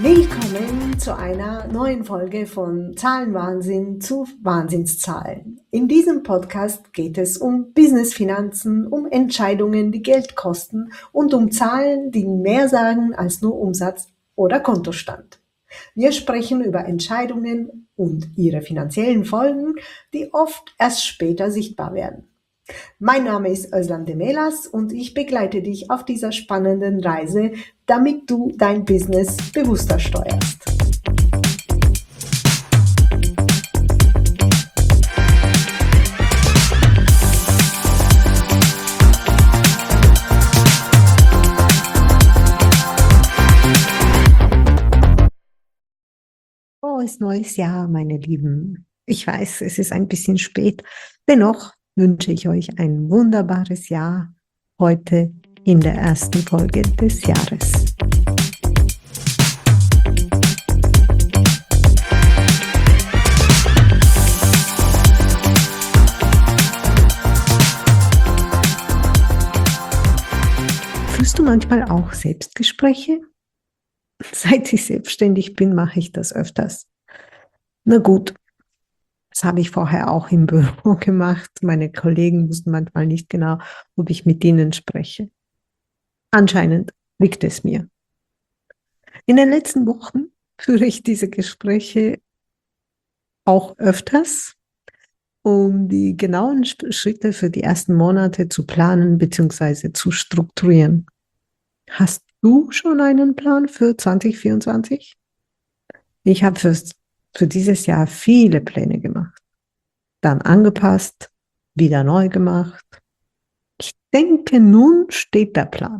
Willkommen zu einer neuen Folge von Zahlenwahnsinn zu Wahnsinnszahlen. In diesem Podcast geht es um Business-Finanzen, um Entscheidungen, die Geld kosten und um Zahlen, die mehr sagen als nur Umsatz oder Kontostand. Wir sprechen über Entscheidungen und ihre finanziellen Folgen, die oft erst später sichtbar werden. Mein Name ist Özlem Demelas und ich begleite dich auf dieser spannenden Reise, damit du dein Business bewusster steuerst. Frohes neues Jahr, meine Lieben. Ich weiß, es ist ein bisschen spät. Dennoch wünsche ich euch ein wunderbares Jahr heute in der ersten Folge des Jahres. Führst du manchmal auch Selbstgespräche? Seit ich selbstständig bin, mache ich das öfters. Na gut, das habe ich vorher auch im Büro gemacht. Meine Kollegen wussten manchmal nicht genau, ob ich mit ihnen spreche. Anscheinend liegt es mir. In den letzten Wochen führe ich diese Gespräche auch öfters, um die genauen Schritte für die ersten Monate zu planen bzw. zu strukturieren. Hast du schon einen Plan für 2024? Ich habe für dieses Jahr viele Pläne gemacht, dann angepasst, wieder neu gemacht. Ich denke, nun steht der Plan.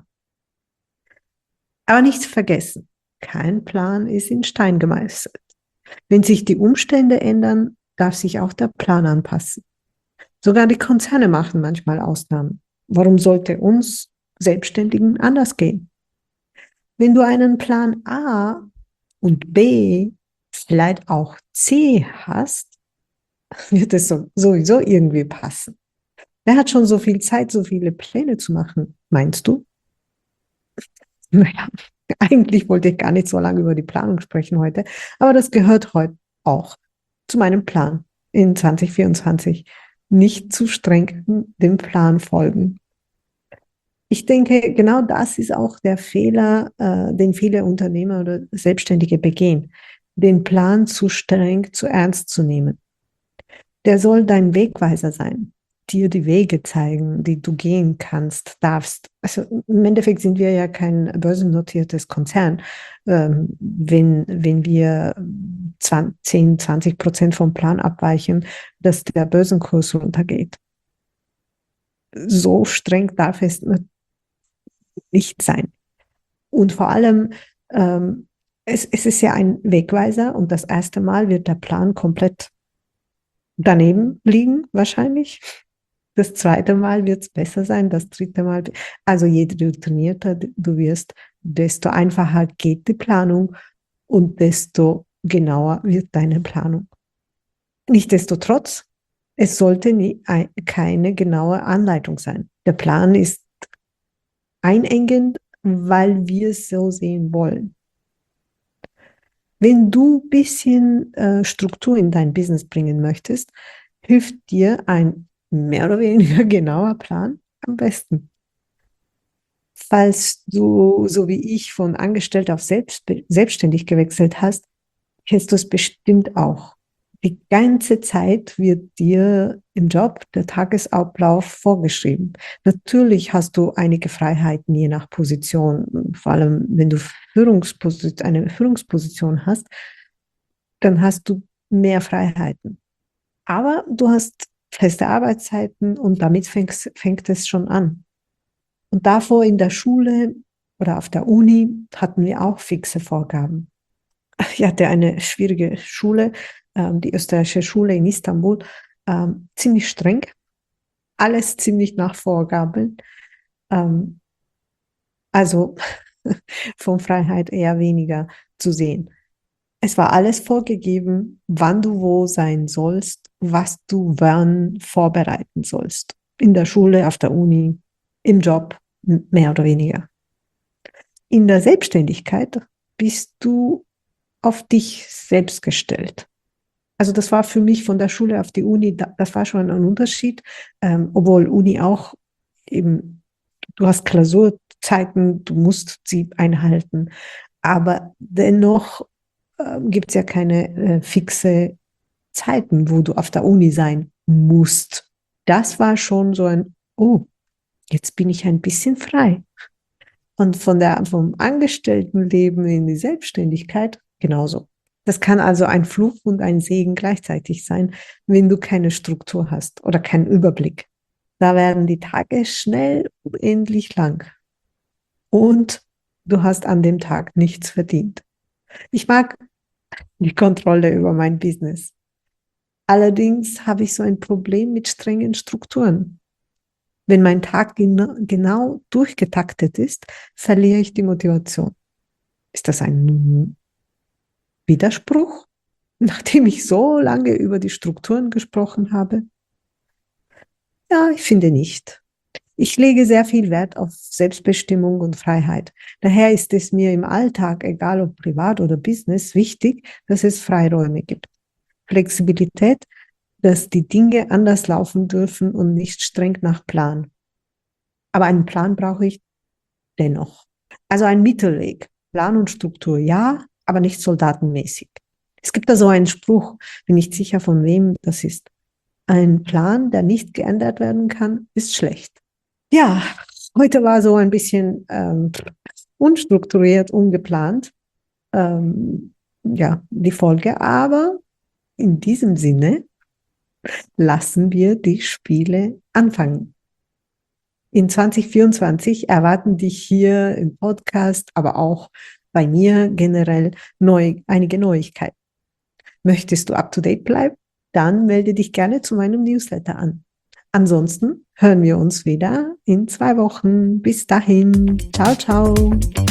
Aber nicht vergessen, kein Plan ist in Stein gemeißelt. Wenn sich die Umstände ändern, darf sich auch der Plan anpassen. Sogar die Konzerne machen manchmal Ausnahmen. Warum sollte uns Selbstständigen anders gehen? Wenn du einen Plan A und B, vielleicht auch C hast, wird es sowieso irgendwie passen. Wer hat schon so viel Zeit, so viele Pläne zu machen, meinst du? Naja, eigentlich wollte ich gar nicht so lange über die Planung sprechen heute, aber das gehört heute auch zu meinem Plan in 2024. Nicht zu streng dem Plan folgen. Ich denke, genau das ist auch der Fehler, den viele Unternehmer oder Selbstständige begehen, den Plan zu streng, zu ernst zu nehmen. Der soll dein Wegweiser sein, dir die Wege zeigen, die du gehen kannst, darfst. Also im Endeffekt sind wir ja kein börsennotiertes Konzern, wenn wir 10-20% vom Plan abweichen, dass der Börsenkurs runtergeht. So streng darf es nicht sein. Und vor allem, es ist ja ein Wegweiser und das erste Mal wird der Plan komplett daneben liegen, wahrscheinlich. Das zweite Mal wird es besser sein, das dritte Mal. Also je routinierter du wirst, desto einfacher geht die Planung und desto genauer wird deine Planung. Nichtsdestotrotz, es sollte keine genaue Anleitung sein. Der Plan ist einengend, weil wir es so sehen wollen. Wenn du ein bisschen Struktur in dein Business bringen möchtest, hilft dir ein mehr oder weniger genauer Plan am besten. Falls du, so wie ich, von angestellt auf selbstständig gewechselt hast, kennst du es bestimmt auch. Die ganze Zeit wird dir im Job der Tagesablauf vorgeschrieben. Natürlich hast du einige Freiheiten je nach Position. Vor allem, wenn du eine Führungsposition hast, dann hast du mehr Freiheiten. Aber du hast feste Arbeitszeiten und damit fängt es schon an. Und davor in der Schule oder auf der Uni hatten wir auch fixe Vorgaben. Ich hatte eine schwierige Schule, die österreichische Schule in Istanbul, ziemlich streng, alles ziemlich nach Vorgaben, also von Freiheit eher weniger zu sehen. Es war alles vorgegeben, wann du wo sein sollst, was du wann vorbereiten sollst. In der Schule, auf der Uni, im Job, mehr oder weniger. In der Selbstständigkeit bist du auf dich selbst gestellt. Also das war für mich von der Schule auf die Uni, das war schon ein Unterschied, obwohl Uni auch eben, du hast Klausurzeiten, du musst sie einhalten, aber dennoch gibt es ja keine fixe Zeiten, wo du auf der Uni sein musst. Das war schon so ein, oh, jetzt bin ich ein bisschen frei. Und vom Angestelltenleben in die Selbstständigkeit genauso. Das kann also ein Fluch und ein Segen gleichzeitig sein, wenn du keine Struktur hast oder keinen Überblick. Da werden die Tage schnell unendlich lang und du hast an dem Tag nichts verdient. Ich mag die Kontrolle über mein Business. Allerdings habe ich so ein Problem mit strengen Strukturen. Wenn mein Tag genau durchgetaktet ist, verliere ich die Motivation. Ist das ein Widerspruch, nachdem ich so lange über die Strukturen gesprochen habe? Ja, ich finde nicht. Ich lege sehr viel Wert auf Selbstbestimmung und Freiheit. Daher ist es mir im Alltag, egal ob privat oder Business, wichtig, dass es Freiräume gibt. Flexibilität, dass die Dinge anders laufen dürfen und nicht streng nach Plan. Aber einen Plan brauche ich dennoch. Also ein Mittelweg. Plan und Struktur, ja, aber nicht soldatenmäßig. Es gibt da so einen Spruch, bin nicht sicher von wem das ist. Ein Plan, der nicht geändert werden kann, ist schlecht. Ja, heute war so ein bisschen unstrukturiert, ungeplant, ja, die Folge, aber in diesem Sinne lassen wir die Spiele anfangen. In 2024 erwarten dich hier im Podcast, aber auch bei mir generell einige Neuigkeiten. Möchtest du up to date bleiben? Dann melde dich gerne zu meinem Newsletter an. Ansonsten hören wir uns wieder in 2 Wochen. Bis dahin. Ciao, ciao.